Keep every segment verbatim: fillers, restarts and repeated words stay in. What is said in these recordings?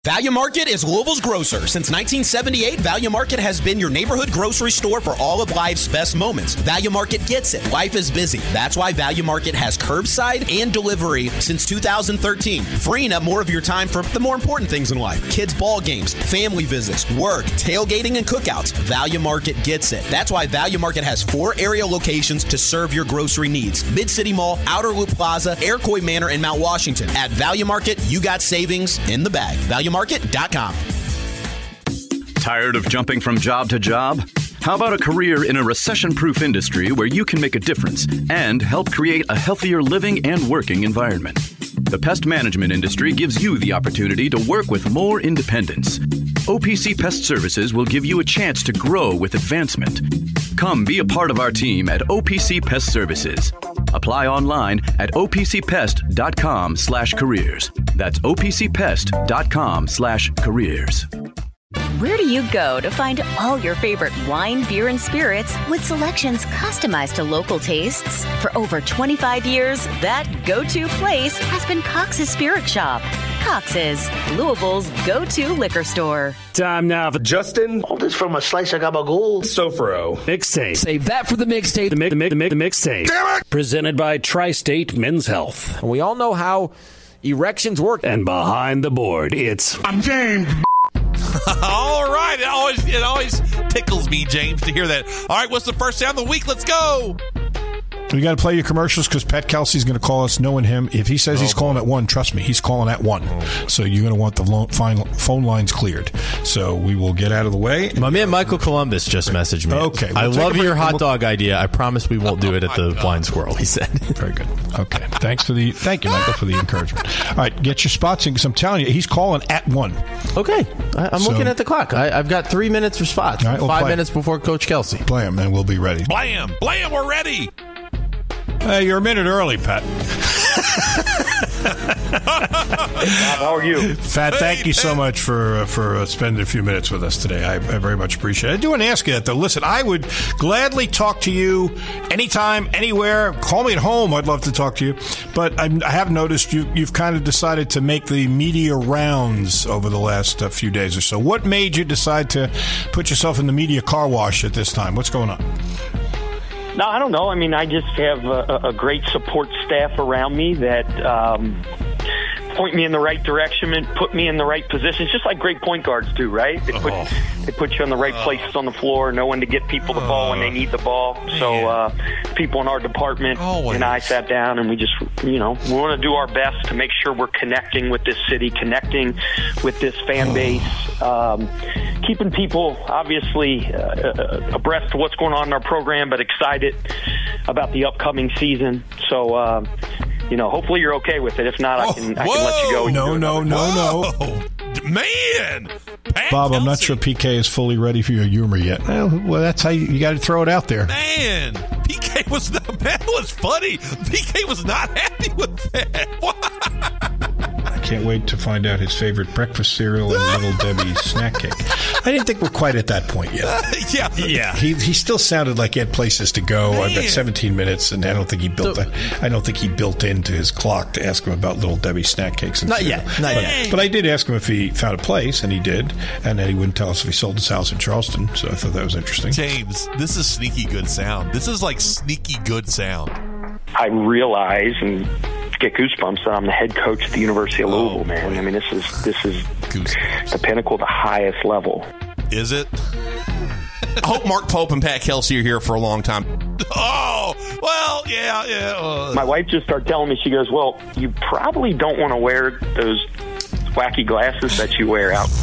Value Market is Louisville's grocer. Since nineteen seventy-eight, Value Market has been your neighborhood grocery store for all of life's best moments. Value Market gets it. Life is busy. That's why Value Market has curbside and delivery since two thousand thirteen, freeing up more of your time for the more important things in life. Kids' ball games, family visits, work, tailgating, and cookouts. Value Market gets it. That's why Value Market has four area locations to serve your grocery needs. Mid-City Mall, Outer Loop Plaza, Iroquois Manor, and Mount Washington. At Value Market, you got savings in the bag. Value Market dot com. Tired of jumping from job to job? How about a career in a recession-proof industry where you can make a difference and help create a healthier living and working environment? The pest management industry gives you the opportunity to work with more independence. O P C Pest Services will give you a chance to grow with advancement. Come be a part of our team at O P C Pest Services. Apply online at O P C pest dot com slash careers. That's O P C pest dot com slash careers. Where do you go to find all your favorite wine, beer, and spirits with selections customized to local tastes? For over twenty-five years, that go-to place has been Cox's Spirit Shop. Cox's, Louisville's go-to liquor store. Time now for Justin. All this from a slice of gabagool. Sofro. Mixtape. Save that for the mixtape. The, mi- the, mi- the, mi- the mixtape. Damn it! Presented by Tri-State Men's Health. We all know how erections work. And behind the board, it's... I'm James. All right. It always, it always tickles me, James, to hear that. All right, what's the first sound of the week? Let's go. We got to play your commercials because Pat Kelsey's going to call us, knowing him. If he says oh, he's boy. calling at one, trust me, he's calling at one. Oh, so you're going to want the lo- fine phone lines cleared. So we will get out of the way. My man Michael Columbus just messaged me. Okay. We'll I love your hot we'll... dog idea. I promise we won't do it at the oh Blind Squirrel, he said. Very good. Okay. Thanks for the, thank you, Michael, for the encouragement. All right, get your spots in because I'm telling you, he's calling at one. Okay. I, I'm so, looking at the clock. I, I've got three minutes for spots. Right, we'll Five play. minutes before Coach Kelsey. Blam, and we'll be ready. Blam. Blam, we're ready. Hey, you're a minute early, Pat. How are you? Pat, thank Hey, you so Pat. much for uh, for uh, spending a few minutes with us today. I, I very much appreciate it. I do want to ask you that, though. Listen, I would gladly talk to you anytime, anywhere. Call me at home. I'd love to talk to you. But I'm, I have noticed you, you've kind of decided to make the media rounds over the last uh, few days or so. What made you decide to put yourself in the media car wash at this time? What's going on? No, I don't know. I mean, I just have a, a great support staff around me that um, point me in the right direction and put me in the right positions, just like great point guards do, right? They put, oh. they put you in the right oh. places on the floor, know when to get people the ball when they need the ball. Man. So uh, people in our department Always. and I sat down and we just, you know, we want to do our best to make sure we're connecting with this city, connecting with this fan oh. base, um, keeping people obviously uh, abreast of what's going on in our program, but excited about the upcoming season. So, uh, you know, hopefully you're okay with it. If not, oh, I can I can let you go. No, no, no, no. Man. Pat Bob, Kelsey. I'm not sure P K is fully ready for your humor yet. Well, well that's how you, you got to throw it out there. Man, P K was not, that was funny. P K was not happy with that. I can't wait to find out his favorite breakfast cereal and Little Debbie's snack cake. I didn't think we're quite at that point yet. Uh, yeah. Yeah. He he still sounded like he had places to go. Man. I've got seventeen minutes, and I don't think he built so, that. I don't think he built into his clock to ask him about Little Debbie's snack cakes. And not cereal. yet. Not but, yet. But I did ask him if he found a place, and he did. And then he wouldn't tell us if he sold his house in Charleston. So I thought that was interesting. James, this is sneaky good sound. This is like sneaky good sound. I realize and get goosebumps that I'm the head coach at the University of oh, Louisville, man. Boy. I mean, this is this is goosebumps. The pinnacle, the highest level. Is it? I hope Mark Pope and Pat Kelsey are here for a long time. Oh, well, yeah, yeah. Uh. My wife just started telling me, she goes, well, you probably don't want to wear those wacky glasses that you wear out.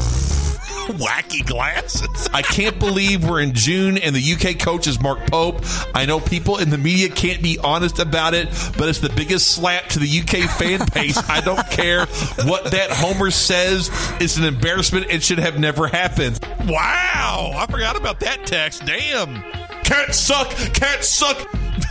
Wacky glasses. I can't believe we're in June and the U K coach is Mark Pope. I know people in the media can't be honest about it, but it's the biggest slap to the U K fan base. I don't care what that Homer says. It's an embarrassment. It should have never happened. Wow. I forgot about that text. Damn. Cats suck. Cats suck.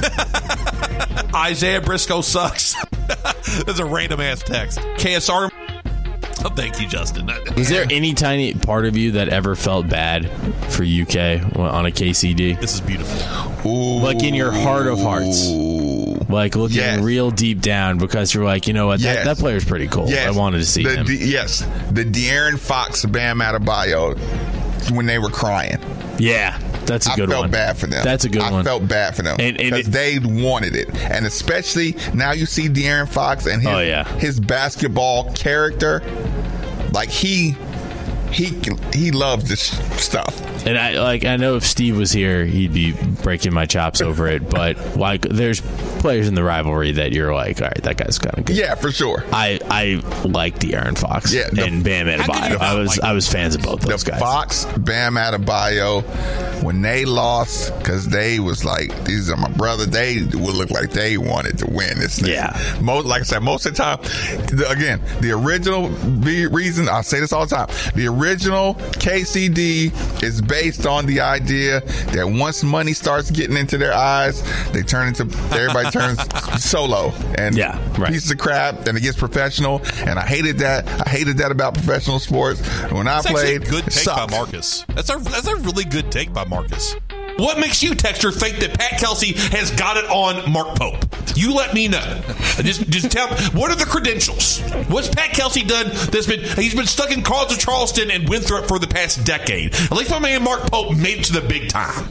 Isaiah Briscoe sucks. That's a random ass text. K S R. Oh, thank you, Justin. Is there any tiny part of you that ever felt bad for U K on a K C D? This is beautiful. Ooh. Like in your heart of hearts. like looking Yes. real deep down because you're like, you know what, Yes. that, that player's pretty cool. Yes. I wanted to see the, him. the- yes, the De'Aaron Fox, Bam Adebayo, when they were crying. Yeah, that's a I good felt one. bad for them. That's a good I one. felt bad for them And- and because it- they wanted it, and especially now you see De'Aaron Fox and his Oh, yeah. his basketball character, like he he he loves this stuff. And I like I know if Steve was here, he'd be breaking my chops over it. But like, there's players in the rivalry that you're like, all right, that guy's kind of good. Yeah, for sure. I I like De'Aaron Fox Yeah, the- and Bam How could you Adebayo. not I was like I was fans of both those the guys. Fox, Bam Adebayo, when they lost, because they was like, these are my brother, they would look like they wanted to win this thing. Yeah. Most, like I said, most of the time, the, again, the original the reason, I say this all the time, the original K C D is based on the idea that once money starts getting into their eyes, they turn into, everybody turns solo and Yeah, right. pieces of crap, and it gets professional. And I hated that. I hated that about professional sports. When I That's actually played, a good it take sucked. by Marcus. That's a that's a really good take by Marcus. What makes you, Texter, think that Pat Kelsey has got it on Mark Pope? You let me know. Just just tell me, what are the credentials? What's Pat Kelsey done that's been, he's been stuck in Carlton Charleston and Winthrop for the past decade. At least my man Mark Pope made it to the big time.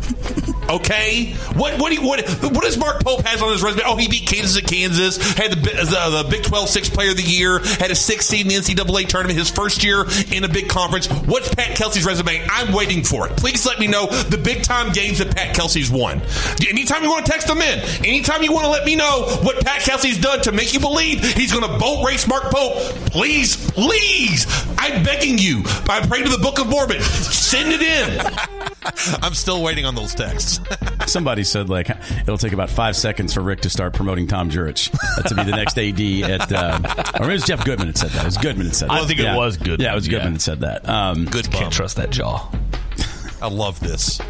Okay? What what, do you, what what does Mark Pope has on his resume? Oh, he beat Kansas at Kansas, had the, the, the Big twelve Sixth Player of the Year, had a sixth seed in the N C double A tournament his first year in a big conference. What's Pat Kelsey's resume? I'm waiting for it. Please let me know the big time games that Pat Kelsey's won. Anytime you want to text them in, anytime you want to let me know what Pat Kelsey's done to make you believe he's going to boat race Mark Pope, please, please, I'm begging you, I pray to the Book of Mormon, send it in. I'm still waiting on those texts. Somebody said, like, it'll take about five seconds for Rick to start promoting Tom Jurich uh, to be the next A D at, uh, or maybe it was Jeff Goodman that said that. It was Goodman that said that. I think yeah. it was Goodman. Yeah, it was Goodman Yeah. that said that. Um, Good Can't bum. trust that jaw. I love this.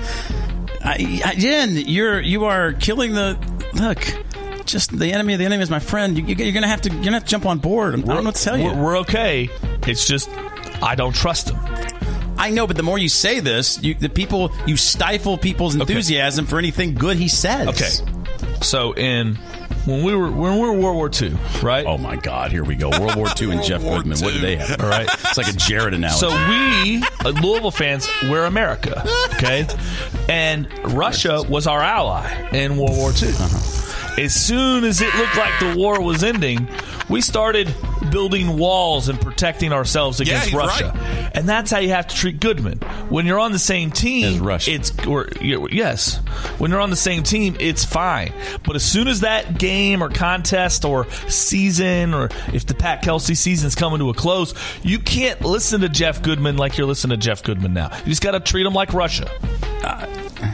I, I, Jen, you're you are killing the look. Just the enemy of the enemy is my friend. You, you, you're gonna have to you're gonna have to jump on board. I don't know what to tell you. We're, we're okay. It's just I don't trust him. I know, but the more you say this, you, the people you stifle people's enthusiasm okay. for anything good he says. Okay, so in when we were when we were World War Two, right? Oh my God, here we go. World War Two and Jeff Goodman. What did they have? All right, it's like a Jared analogy. So we, uh, Louisville fans, we're America, okay, and Russia was our ally in World War Two. Uh-huh. As soon as it looked like the war was ending, we started building walls and protecting ourselves against yeah, Russia. Right. And that's how you have to treat Goodman. When you're on the same team, Russia. it's or, yes. When you're on the same team, it's fine. But as soon as that game or contest or season, or if the Pat Kelsey season's coming to a close, you can't listen to Jeff Goodman like you're listening to Jeff Goodman now. You just got to treat him like Russia. Uh,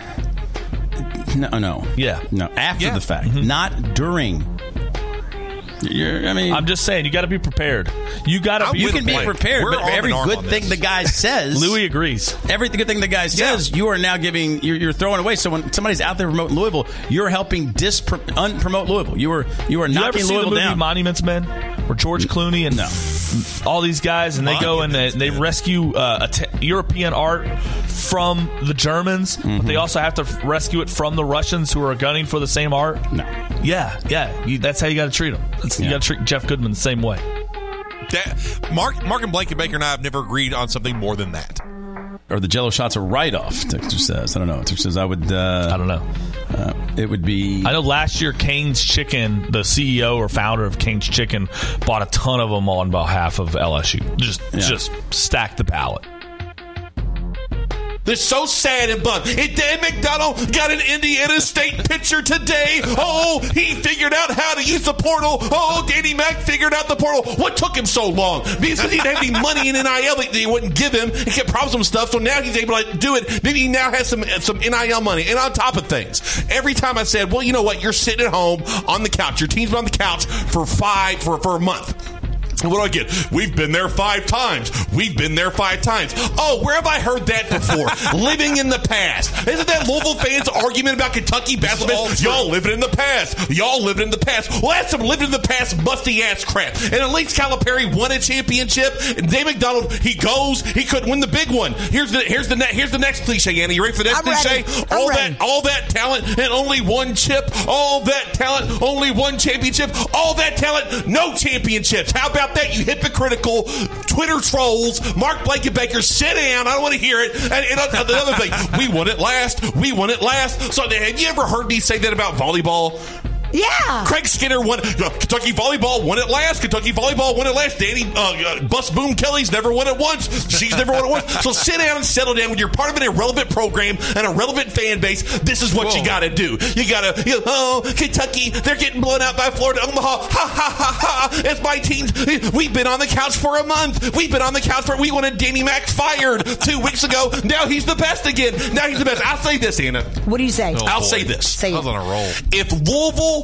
no, no, yeah, no. After yeah. the fact, mm-hmm. not during. You're, I mean, I'm just saying, you got to be prepared. You got to. You can be prepared, We're but every good thing the guy says, Louis agrees. Every good thing the guy says, yeah. you are now giving. You're, you're throwing away. So when somebody's out there promoting Louisville, you're helping dispro- unpromote Louisville. You are you are you knocking ever see Louisville the movie down. Monuments Men, where George Clooney and no. all these guys, and they go and they, they rescue uh, a t- European art from the Germans, mm-hmm. but they also have to rescue it from the Russians who are gunning for the same art. No. Yeah, yeah. You, that's how you got to treat them. That's, yeah. You got to treat Jeff Goodman the same way. That, Mark, Mark and Blankenbaker and I have never agreed on something more than that. Or the Jello shots are write-off, Texter says. I don't know. Texter says I would... Uh, I don't know. Uh, it would be... I know last year Cane's Chicken, the C E O or founder of Cane's Chicken, bought a ton of them on behalf of L S U. Just, yeah. just stack the pallet. They're so sad and bummed. And Dan McDonald got an Indiana State pitcher today. Oh, he figured out how to use the portal. Oh, Danny Mac figured out the portal. What took him so long? Because he didn't have any money in N I L that they wouldn't give him. He kept promising him stuff, so now he's able to do it. Maybe he now has some some N I L money. And on top of things, every time I said, well, you know what? You're sitting at home on the couch. Your team's been on the couch for five, for, for a month. What do I get? We've been there five times. We've been there five times. Oh, where have I heard that before? Living in the past. Isn't that Louisville fans' argument about Kentucky basketball? Y'all living in the past. Y'all living in the past. Well, that's some living in the past musty-ass crap. And at least Calipari won a championship. And Dave McDonald, he goes. He couldn't win the big one. Here's the here's the, ne- here's the next cliche, Anna. You ready for the next I'm cliche? ready. All I'm that, ready. all that talent and only one chip. All that talent, only one championship. All that talent, no championships. How about that, you hypocritical Twitter trolls? Mark Blankenbaker, sit down. I don't want to hear it. And, and another thing, we won it last. We won it last. So have you ever heard me say that about volleyball? Yeah. Craig Skinner won. Uh, Kentucky volleyball won it last. Kentucky volleyball won it last. Danny uh, uh, Bust Boom Kelly's never won it once. She's never won it once. So sit down and settle down. When you're part of an irrelevant program and a relevant fan base, this is what Whoa. you got to do. You got to, you know, oh, Kentucky, they're getting blown out by Florida. Omaha, ha, ha, ha, ha. It's my team. We've been on the couch for a month. We've been on the couch for, we wanted Danny Mac fired two weeks ago. Now he's the best again. Now he's the best. I'll say this, Anna. What do you say? Oh, I'll boy. say this. Say I was on a roll. If Louisville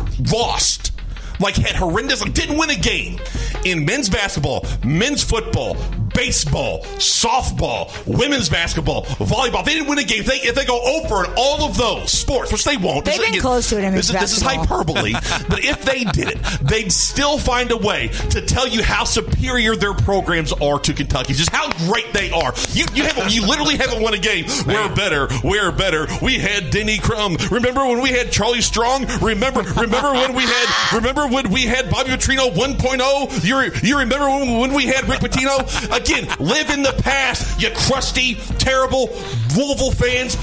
lost, like had horrendous, didn't win a game in men's basketball, men's football, baseball, softball, women's basketball, volleyball. They didn't win a game. If they, if they go over in all of those sports, which they won't. They've this, been close to it in this, men's this is basketball. hyperbole. But if they did it, they'd still find a way to tell you how superior their programs are to Kentucky. Just how great they are. You you haven't you literally haven't won a game. We're better. We're better. We had Denny Crum. Remember when we had Charlie Strong? Remember remember when we had remember when we had Bobby Petrino one point oh? You you remember when, when we had Rick Pitino? Again, live in the past, you crusty, terrible Louisville fans.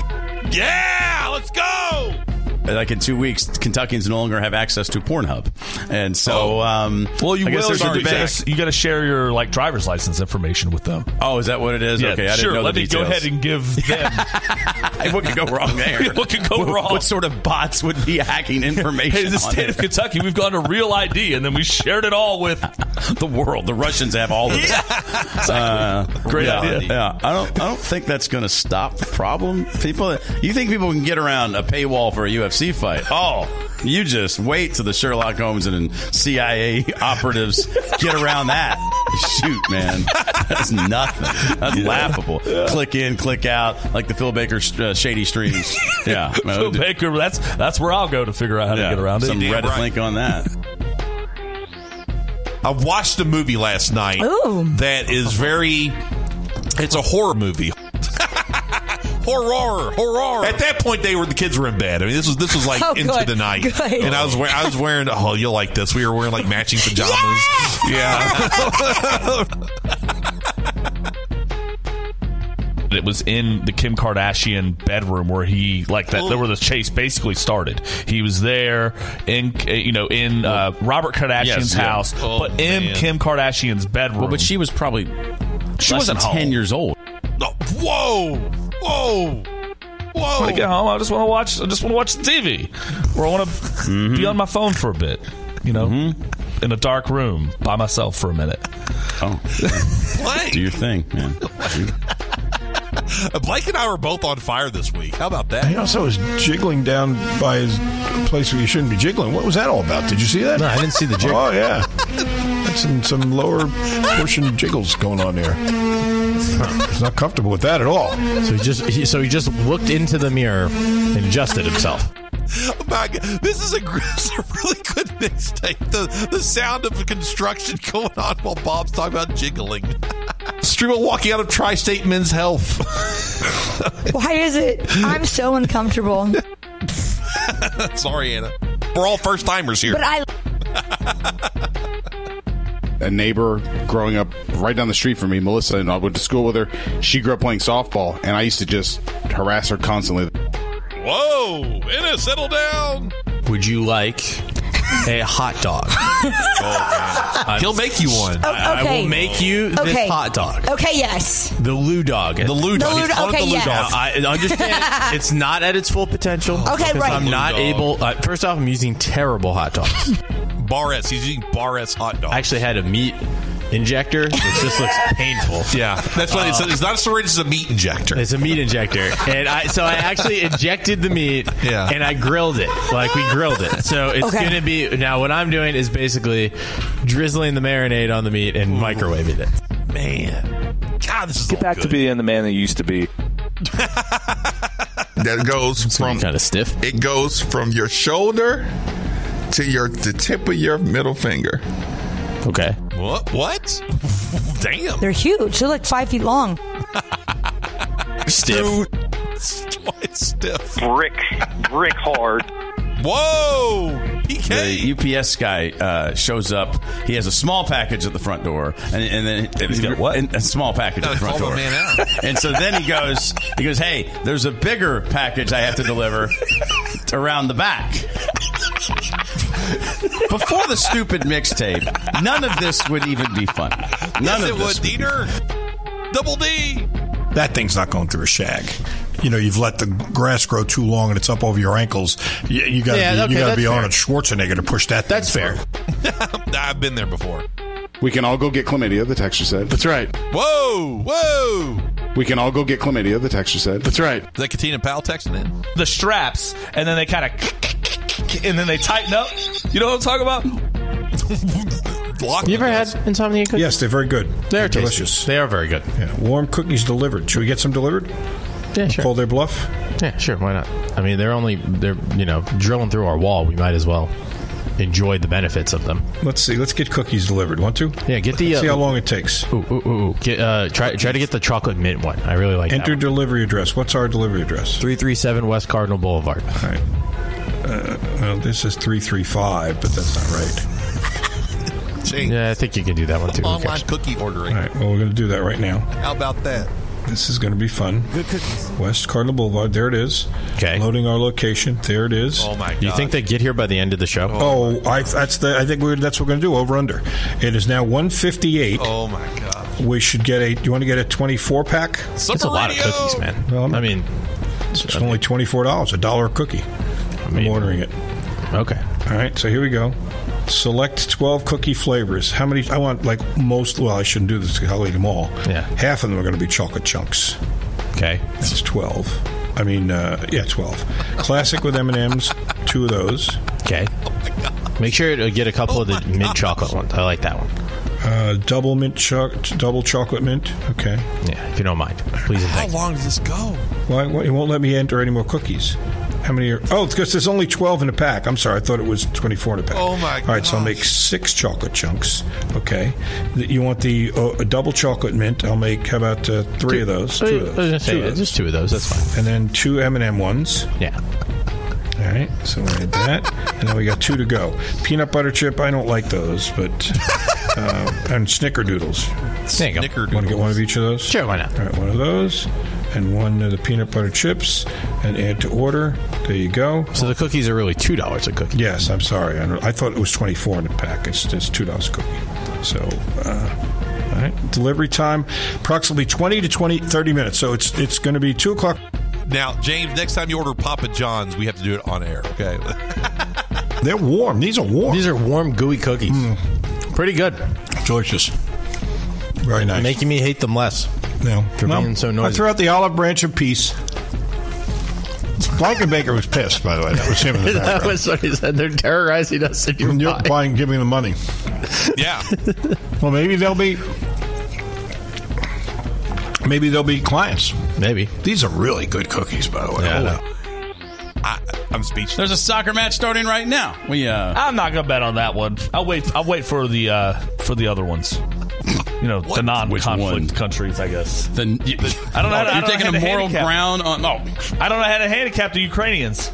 Yeah, let's go. Like in two weeks, Kentuckians no longer have access to Pornhub, and so um, well, you I guess will. there's You a debate. gotta, you got to share your like driver's license information with them. Oh, is that what it is? Yeah, okay, I sure. didn't know Let the me details. go ahead and give them. What could go wrong there? What could go what, wrong? What sort of bots would be hacking information? Hey, in the state on of Kentucky, we've gone to Real I D, and then we shared it all with the world. The Russians have all of it. Yeah, exactly. uh, Great yeah, idea. Yeah, I don't. I don't think that's going to stop the problem. People, you think people can get around a paywall for a U F C fight? Oh, you just wait till the Sherlock Holmes and C I A operatives get around that. Shoot, man, that's nothing. That's yeah. laughable. Yeah. Click in, click out, like the Phil Baker uh, shady streams. Yeah, Phil Baker. That's that's where I'll go to figure out how yeah, to get around it. Some Reddit right. link on that. I watched a movie last night Ooh. that is very. It's a horror movie. Horror, horror. At that point, they were the kids were in bed. I mean, this was this was like oh, into good. the night, Good. and I was wearing I was wearing. Oh, you'll like this. We were wearing like matching pajamas. Yeah. It was in the Kim Kardashian bedroom where he like that. There where the chase basically started. He was there in you know in uh, Robert Kardashian's yes, yeah. house, oh, but in man. Kim Kardashian's bedroom. Well, but she was probably she less wasn't than ten home. years old. Oh, whoa, whoa, whoa! When I get home, I just want to watch. I just want to watch the T V, or I want to mm-hmm. be on my phone for a bit. You know, mm-hmm. in a dark room by myself for a minute. Oh, do your thing, man. Blake and I were both on fire this week. How about that? He also was jiggling down by his place where you shouldn't be jiggling. What was that all about? Did you see that? No, I didn't see the jiggle. Oh, yeah. That's some, some lower portion jiggles going on there. He's not comfortable with that at all. So he just he, so he just looked into the mirror and adjusted himself. Oh my God. This is a, this is a really good mixtape. The the sound of construction going on while Bob's talking about jiggling. Streamer walking out of Tri-State Men's Health. Why is it? I'm so uncomfortable. Sorry, Anna. We're all first timers here. But I. A neighbor growing up right down the street from me, Melissa, and I went to school with her. She grew up playing softball, and I used to just harass her constantly. Whoa, Anna, settle down. Would you like a hot dog? Oh, man. He'll make you one. Oh, I, okay. I will make you this okay. hot dog. Okay, yes. The Lou dog. The Lou dog. The Lou dog. Okay, the Lou yes. dog. Now, I understand it's not at its full potential. Okay, because right. I'm not Lou dog. able. Uh, first off, I'm using terrible hot dogs. Bar S. He's eating Bar S hot dog. I actually had a meat injector, which just looks painful. Yeah, that's what Um, it's. It's not a syringe; it's a meat injector. It's a meat injector, and I so I actually injected the meat, Yeah. and I grilled it. Like we grilled it, so it's Okay. gonna be now. What I'm doing is basically drizzling the marinade on the meat and microwaving it. Man, God, this is Get all back good. to being the man that you used to be. That goes from kind of stiff. It goes from your shoulder to your the tip of your middle finger. Okay. What? What? Damn. They're huge. They're like five feet long. Stiff. It's stiff. Brick, brick hard. Whoa! P K. The U P S guy uh, shows up. He has a small package at the front door, and, and then He's got what? A small package Gotta at the front call door. my man out. And so then he goes, he goes, "Hey, there's a bigger package I have to deliver around the back." Before the stupid mixtape, none of this would even be funny. None Yes, of it this would, Dieter. Double D. That thing's not going through a shag. You know, you've let the grass grow too long and it's up over your ankles. You, you got to Yeah, be, okay, you gotta be that's Arnold Schwarzenegger to push that. That's thing fair. through. I've been there before. We can all go get chlamydia, the texture said. That's right. Whoa! Whoa! We can all go get chlamydia, the texture said. That's right. Is that Katina Powell texting in? The straps, and then they kind of, and then they tighten up. You know what I'm talking about? Lock You ever had insomnia cookies? Yes, they're very good. They're tasty. delicious. They are very good. Yeah, warm cookies delivered. Should we get some delivered? Yeah, sure. Call their bluff? Yeah, sure. Why not? I mean, they're only they're you know drilling through our wall. We might as well enjoy the benefits of them. Let's see. Let's get cookies delivered. Want to? Yeah, get the. Let's Uh, see how long it takes. Ooh, ooh, ooh, ooh. Get, uh, try try to get the chocolate mint one. I really like Enter that. delivery address. What's our delivery address? Three three seven West Cardinal Boulevard. All right. Uh, well, this is three three five, but that's not right. James. Yeah, I think you can do that one too. Online cookie ordering. All right. Well, we're going to do that right now. How about that? This is going to be fun. Good cookies. West Cardinal Boulevard. There it is. Okay. Loading our location. There it is. Oh my God! Do you think they get here by the end of the show? Oh, I that's the. I think we're, that's what we're going to do. Over under. It is now one fifty-eight. Oh my God! We should get a. Do you want to get a twenty-four pack? That's a lot of Radio. cookies, man. Well, I'm- I mean, It's only twenty-four dollars. A dollar a cookie. I'm mean- ordering it. okay. All right. So here we go. Select twelve cookie flavors. How many? I want like most. Well, I shouldn't do this because I'll eat them all. Yeah. Half of them are going to be chocolate chunks. Okay. That's twelve. I mean, uh, yeah, twelve. Classic with M and M's. Two of those. Okay. Make sure to get a couple of the mint chocolate ones. I like that one. Uh, double mint, cho- double chocolate mint. Okay. Yeah, if you don't mind, please and How thank you. long does this go? Why? Why it won't let me enter any more cookies? How many are? Oh, it's because there's only twelve in a pack. I'm sorry. I thought it was twenty-four in a pack. Oh, my All right, so I'll gosh. make six chocolate chunks. Okay. The- You want the uh, a double chocolate mint? I'll make. How about uh, three of those? I Two was of gonna those. say, Two of those. just two of those. That's fine. And then two M and M ones. Yeah. All right, so we had that, and then we got two to go. Peanut butter chip, I don't like those, but uh, and snickerdoodles. There you go. Snickerdoodles. Want to get one of each of those? Sure, why not? All right, one of those, and one of the peanut butter chips, and add to order. There you go. So the cookies are really two dollars a cookie. Yes, I'm sorry. I, I thought it was twenty-four in the pack. It's, it's two dollars a cookie. So, uh, all right, delivery time approximately twenty to twenty, thirty minutes. So it's it's going to be two o'clock. Now, James, next time you order Papa John's, we have to do it on air, okay? They're warm. These are warm. These are warm, gooey cookies. Pretty good. Delicious. Very nice. Making me hate them less. No, For no. being so noisy. I threw out the olive branch of peace. Blankenbaker was pissed, by the way. That was him in the That background. was what he said. They're terrorizing us in your And you're mind. buying, giving them money. Yeah. Well, maybe they'll be. Maybe they'll be clients. Maybe. These are really good cookies, by the way. Yeah, I Holy- know. I, I'm speechless. There's a soccer match starting right now. We uh, I'm not gonna bet on that one. I'll wait. I'll wait for the uh, for the other ones. You know, the non-conflict one? countries. I guess. the, you, I don't know. how to- I You're don't taking know a how to moral handicap. ground on. No, I don't know how to handicap the Ukrainians.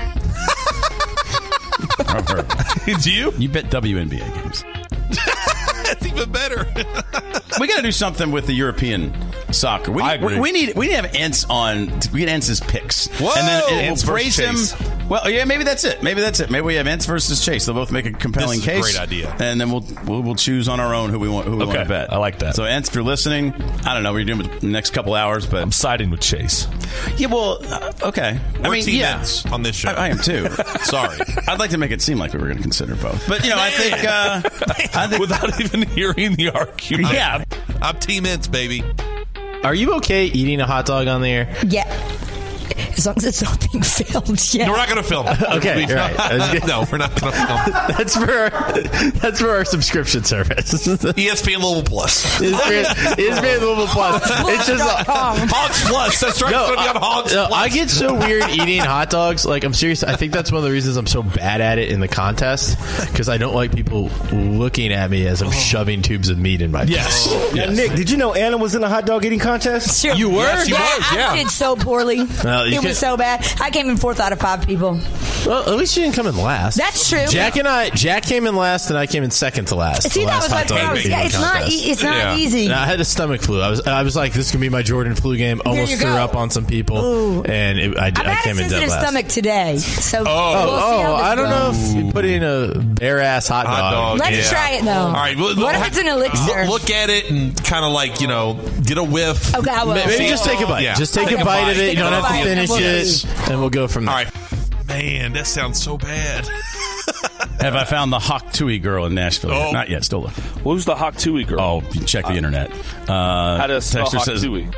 Do you? You bet W N B A games. That's even better. We got to do something with the European soccer. We, I agree. we, we need we need to have Ents on. We get Ents' picks, Whoa! and then and, Ents we'll versus praise him. Chase. Well, yeah, maybe that's it. Maybe that's it. Maybe we have Entz versus Chase. They'll both make a compelling This is a case. great idea. And then we'll, we'll we'll choose on our own who we want who we Okay, want to bet. I like that. So Entz, if you're listening, I don't know what you're doing with the next couple hours, but I'm siding with Chase. Yeah, well, uh, okay. We're I mean, team yeah, Entz on this show. I, I am too. Sorry, I'd like to make it seem like we were going to consider both, but you know, I think, uh, I think without even hearing the argument. Yeah, I'm team Entz, baby. Are you okay eating a hot dog on the air? Yeah. As long as it's not being filmed. Yeah. No, we're not going to film it. Okay, We- right. No, we're not going to film it. That's for our, that's for our subscription service. E S P N Louisville Plus. E S P N, E S P N Louisville Plus. It's just uh, Hogs Plus. That's right. No, it's going to be on Hogs no, Plus. I get so weird eating hot dogs. Like, I'm serious. I think that's one of the reasons I'm so bad at it in the contest, because I don't like people looking at me as I'm shoving tubes of meat in my Yes. face. Now, Nick, did you know Anna was in a hot dog eating contest? Sure. You were? Yes, she yeah, was, yeah. I did so poorly. Well, you it can- was so bad. I came in fourth out of five people. Well, at least you didn't come in last. That's true. Jack and I, Jack came in last, and I came in second to last. See, the that last was my hot dog problem. eating Yeah, it's not. contest. E- it's not Yeah. easy. And I had a stomach flu. I was, I was like, this is gonna be my Jordan flu game. Almost you threw go. up on some people, Ooh. and it, I, I've I had came a in dead sensitive last. stomach today, so Oh. we'll see how Oh, this I don't know goes. if you put in a bare ass hot, Hot dog. Let's yeah. try it though. All right. Well, What if it's an elixir? Look, look at it and kind of like, you know, get a whiff. Okay, I will. Maybe just take a bite. Yeah. Just take, Take a a bite, bite. of it. You Take don't a have to bite, finish and we'll it, see. and we'll go from there. All right. Man, that sounds so bad. have I found the Hawk Tui girl in Nashville? yet? Oh. Not yet. Still looking. Who's the Hawk Tui girl? Oh, you check the internet. Uh, How does spell Texter Hawk says- Tui?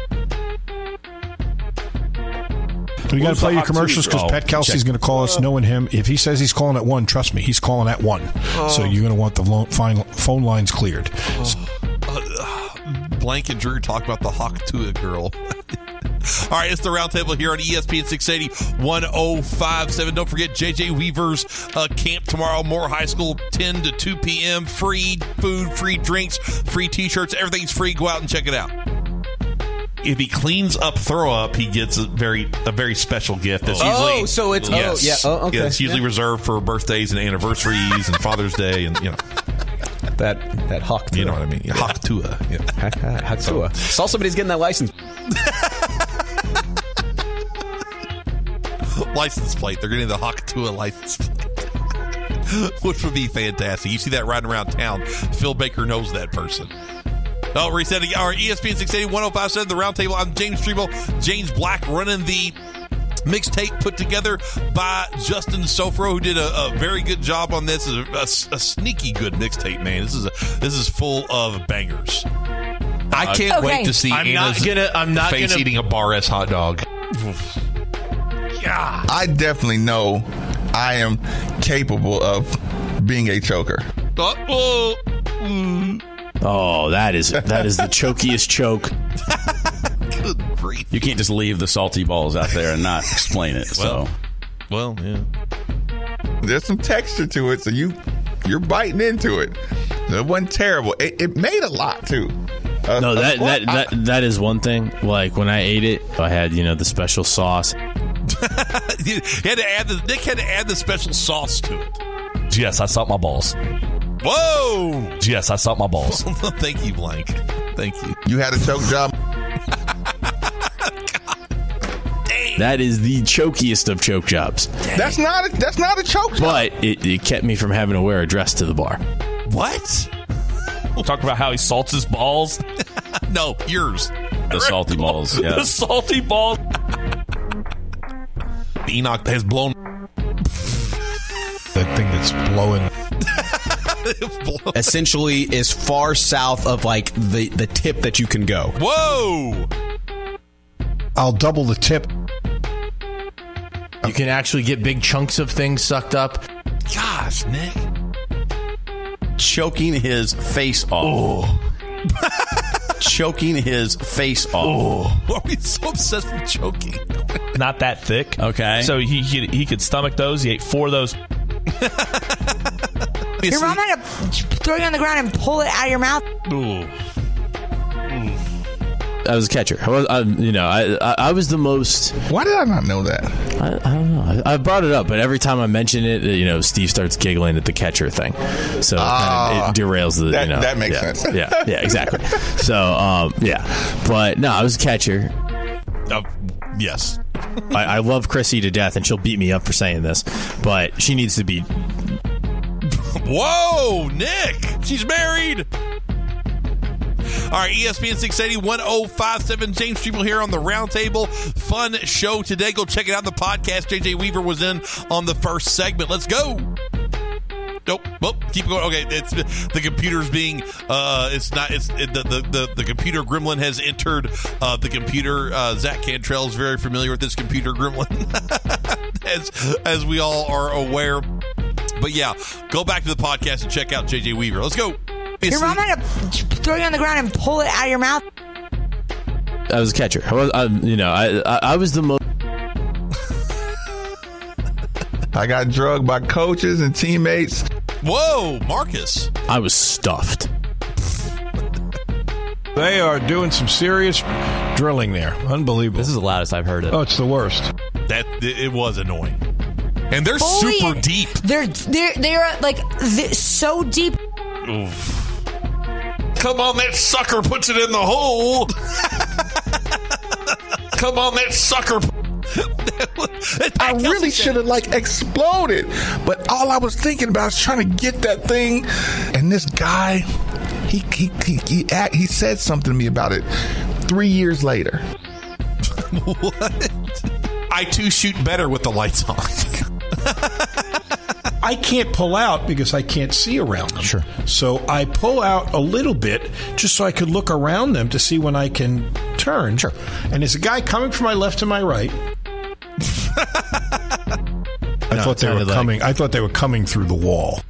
We got to Who's play the your hot commercials two? because Oh, Pat Kelsey's check. going to call us, knowing him. If he says he's calling at one, trust me, he's calling at one. So you're going to want the lo- fine- phone lines cleared. Blank and Drew talk about the Hawk Tua girl. All right, it's the Roundtable here on E S P N six eighty, one oh five point seven. Don't forget J J Weaver's uh, camp tomorrow, Moore High School, ten to two p.m. Free food, free drinks, free T-shirts. Everything's free. Go out and check it out. If he cleans up throw up, he gets a very a very special gift. That's Oh, usually, so it's- oh, yes. yeah, oh, okay. Yeah, it's usually Yeah. reserved for birthdays and anniversaries and Father's Day, and you know That that Hawk. you know what I mean. Hawk Tua. Yeah. Hawk Tua. Saw somebody's getting that license. License plate. They're getting the Hawk Tua license plate, which would be fantastic. You see that riding around town. Phil Baker knows that person. Oh, resetting our E S P N six eighty, one oh five point seven, the Roundtable. I'm James Strebel. James Black running the mixtape put together by Justin Sofro, who did a, a very good job on this. It's a, a, a sneaky good mixtape, man. This is a, this is full of bangers. I can't Okay. wait to see I'm not Anna's gonna- I'm not face gonna- eating a bar S hot dog. Yeah. I definitely know I am capable of being a choker. Oh, oh, mm. Oh, that is that is the chokiest choke. Good grief. You can't just leave the salty balls out there and not explain it. Well, so, well, yeah. There's some texture to it, so you you're biting into it. It wasn't terrible. It, it made a lot too. Uh, No, that uh, that, I- that that is one thing. Like when I ate it, I had you know the special sauce. he had to add the Nick had to add the special sauce to it. Yes, I saw my balls. Whoa! Yes, I saw my balls. Thank you, Blank. Thank you. You had a choke job. That is the chokiest of choke jobs. That's not a, that's not a choke job. But it, it kept me from having to wear a dress to the bar. What? We'll talk about how he salts his balls. No, yours. the salty balls. Yeah. The salty balls. Enoch has blown. That thing that's blowing. Essentially, is far south of like the the tip that you can go. Whoa! I'll double the tip. You can actually get big chunks of things sucked up. Gosh, Nick. Choking his face off. Choking his face off. Why are we so obsessed with choking? Not that thick. Okay. So he he, he could stomach those. He ate four of those. Your mom had to throw you on the ground and pull it out of your mouth. Ooh. I was a catcher. I was, I, you know, I, I I was the most. Why did I not know that? I, I don't know. I, I brought it up, but every time I mention it, you know, Steve starts giggling at the catcher thing, so it, kind of, it derails the. that- you know, that makes yeah, sense. Yeah, yeah, exactly. So, um, yeah, but no, I was a catcher. Uh, yes. I, I love Chrissy to death, and she'll beat me up for saying this, but she needs to be. Whoa, Nick! She's married! All right, E S P N six eighty, ten fifty-seven. James Streeble here on the Roundtable. Fun show today. Go check it out in the podcast. J J Weaver was in on the first segment. Let's go. Nope. Well, keep going. Okay, it's the computer's being. Uh, it's not. It's it, the, the the the computer gremlin has entered uh, the computer. Uh, Zach Cantrell is very familiar with this computer gremlin, as as we all are aware. But yeah, go back to the podcast and check out J J Weaver. Let's go. Your mom had to throw you on the ground and pull it out of your mouth. I was a catcher. I was, I, you know, I, I I was the most. I got drugged by coaches and teammates. Whoa, Marcus! I was stuffed. They are doing some serious drilling there. Unbelievable. This is the loudest I've heard it. Oh, it's the worst. That it was annoying, and they're Fully, super deep. They're they're they're like they're so deep. Oof. Come on, that sucker puts it in the hole. Come on, that sucker. I really should have like exploded, but all I was thinking about is trying to get that thing. And this guy, he he he he, act, he said something to me about it. Three years later, what? I too shoot better with the lights on. I can't pull out because I can't see around them. Sure. So I pull out a little bit just so I could look around them to see when I can turn. Sure. And there's a guy coming from my left to my right. I No, thought they were like- coming. I thought they were coming through the wall.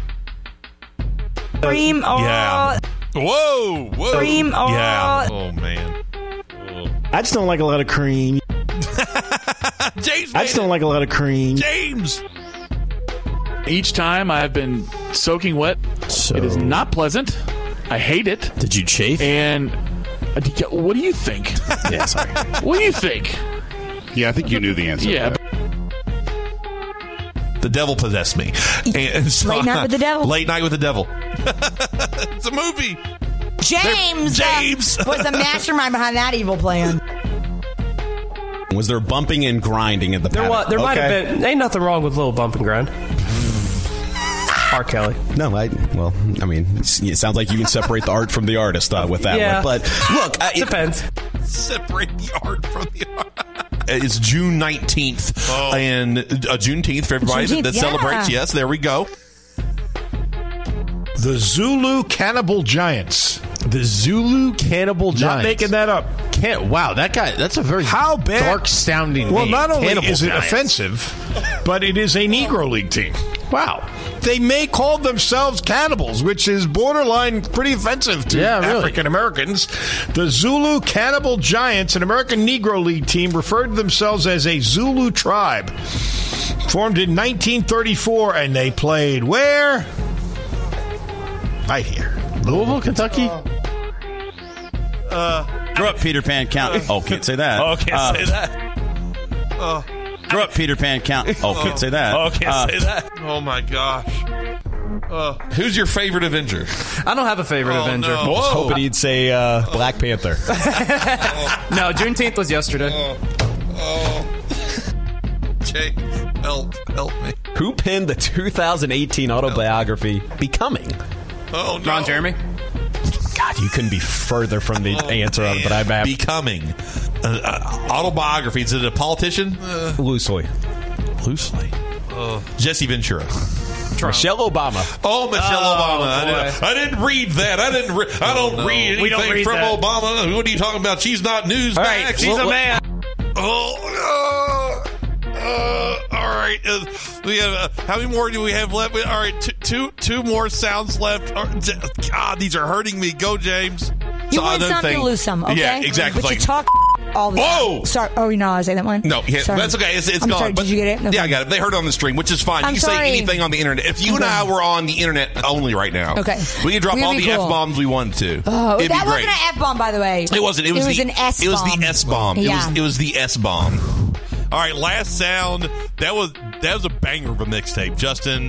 Cream oil. Yeah. Whoa, whoa. Cream oil. Yeah. Oh man. I just don't like a lot of cream. James. I just don't like a lot of cream. James. Each time I've been soaking wet. So, it is not pleasant. I hate it. Did you chafe? And uh, what do you think? Yeah, sorry. What do you think? Yeah, I think you knew the answer. Yeah. to that. The devil possessed me. And so, Late Night with the Devil. Late Night with the Devil. It's a movie. James, They're- uh, James. was the mastermind behind that evil plan. Was there bumping and grinding at the There, paddock? wa- there might Okay. have been. Ain't nothing wrong with a little bump and grind. R. Kelly. No, I well, I mean, it's- it sounds like you can separate the art from the artist uh, with that Yeah. one. But look, uh, it Depends. Separate the art from the art. It's June nineteenth. Oh. And uh, Juneteenth for everybody that, that Juneteenth, yeah. celebrates. Yes, there we go. The Zulu Cannibal Giants. The Zulu Cannibal Not Giants. making that up. Can't. Wow, that guy. That's a very How bad? dark sounding. Well, name. not only Cannibal is it Giants. offensive, but it is a Negro League team. Wow. They may call themselves cannibals, which is borderline pretty offensive to Yeah, really. African Americans. The Zulu Cannibal Giants, an American Negro League team, referred to themselves as a Zulu tribe. Formed in nineteen thirty-four, and they played where? Right here. Louisville, Kentucky. Uh, Grow up, Peter Pan. Count. Oh, can't say that. oh, can't Uh, say that. Oh, Grow up, Peter Pan. Count. Oh, can't say that. oh, can't Uh, say that. Oh my gosh. Uh, who's your favorite Avenger? I don't have a favorite Oh, Avenger. no. I was Whoa. hoping he'd say uh, Black Panther. No, Juneteenth was yesterday. Oh, oh. James, help, help me. Who penned the two thousand eighteen autobiography Becoming? Oh no, Ron Jeremy. God, you couldn't be further from the Oh, answer, man. but I'm at Becoming. Uh, uh, autobiography. Is it a politician? Uh, loosely. loosely. Uh, Jesse Ventura. Michelle Obama. Oh, Michelle Oh, Obama. I boy. didn't, I didn't read that. I didn't. Re- I don't no. read We anything don't read from that. Obama. What are you talking about? She's not news. All right, back. she's Well, a man. Oh, uh, uh, all right. Uh, we have uh, how many more do we have left? All right, two, two, two more sounds left. Uh, God, these are hurting me. Go, James. You So win another some, thing- you lose some, okay? Yeah, exactly. But Like- you talk all the Whoa! time. Sorry. Oh, you're not allowed to say that one? No, yeah, Sorry. that's okay. It's, it's I'm gone. sorry. But, Did you get it? No, yeah, I fine. got it. They heard it on the stream, which is fine. I'm you can sorry. say anything on the internet. If you and Okay. I were on the internet only right now, Okay. we could drop We'd all be the cool. F bombs we wanted to. Oh, It'd that be great. wasn't an F bomb, by the way. It wasn't. It was, the, an S bomb. It was the S bomb. It Yeah. was. It was the S bomb. All right, last sound. That was that was a banger of a mixtape, Justin.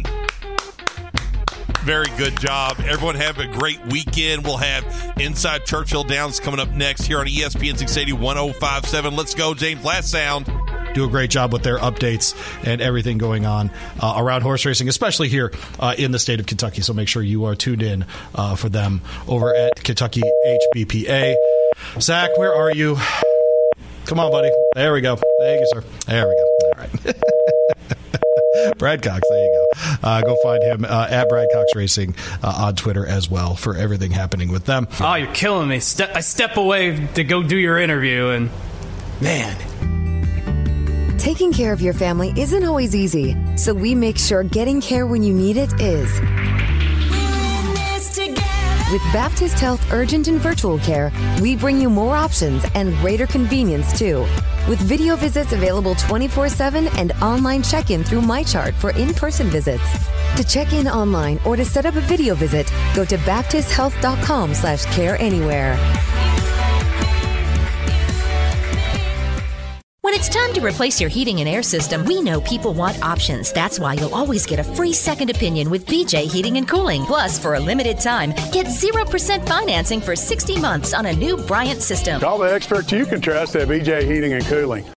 Very good job. Everyone have a great weekend. We'll have Inside Churchill Downs coming up next here on E S P N six eighty, ten fifty-seven. Let's go, James. Last sound. do a great job with their updates and everything going on uh, around horse racing, especially here uh, in the state of Kentucky. So make sure you are tuned in uh, for them over at Kentucky H B P A. Zach, where are you? Come on, buddy. There we go. Thank you, sir. There we go. All right. Brad Cox, there you go. Uh, go find him uh, at Brad Cox Racing uh, on Twitter as well for everything happening with them. Oh, you're killing me. Ste- I step away to go do your interview, and man. Taking care of your family isn't always easy, so we make sure getting care when you need it is. With Baptist Health Urgent and Virtual Care, we bring you more options and greater convenience, too. With video visits available twenty-four seven and online check-in through MyChart for in-person visits. To check in online or to set up a video visit, go to baptisthealth.com slash care anywhere. When it's time to replace your heating and air system, we know people want options. That's why you'll always get a free second opinion with B J Heating and Cooling. Plus, for a limited time, get zero percent financing for sixty months on a new Bryant system. Call the experts you can trust at B J Heating and Cooling.